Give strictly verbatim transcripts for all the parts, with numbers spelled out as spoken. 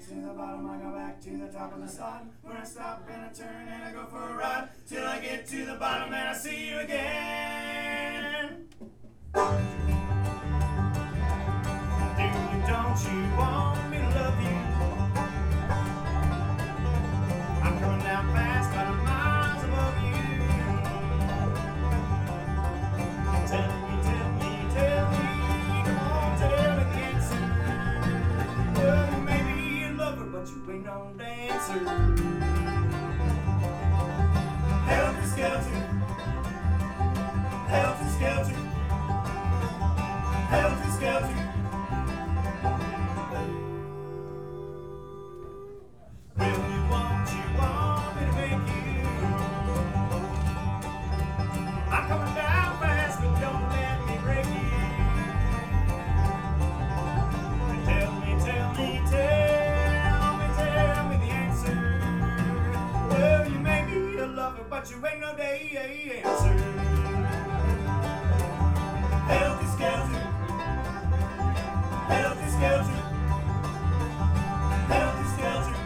to the bottom, I go back to the top of the slide. When I stop and I turn and I go for a ride, till I get to the bottom and I see you again. Do you, don't you want me to love you? I'm coming down fast, but I'm miles above you. Tell me, tell me, tell me, come on, tell me the answer. Well, you may be a lover, but you ain't no dancer. Helter skelter, helter skelter, helter skelter. Really want you, want me to make you. I'm coming down fast, but don't let me break you. Tell me, tell me, tell me, tell me the answer. Well, you may be a lover, but you ain't no dancer. Helter skelter, helter skelter, helter skelter.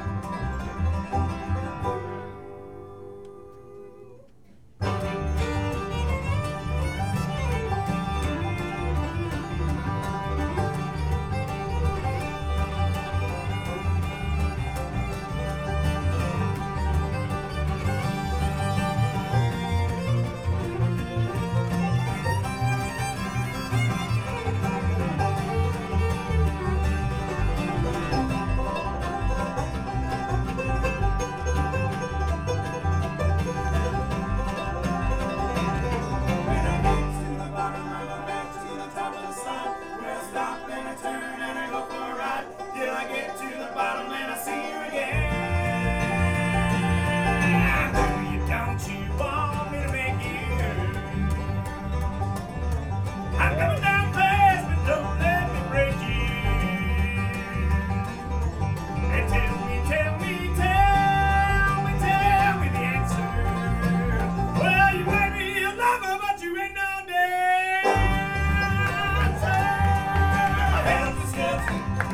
Helter skelter,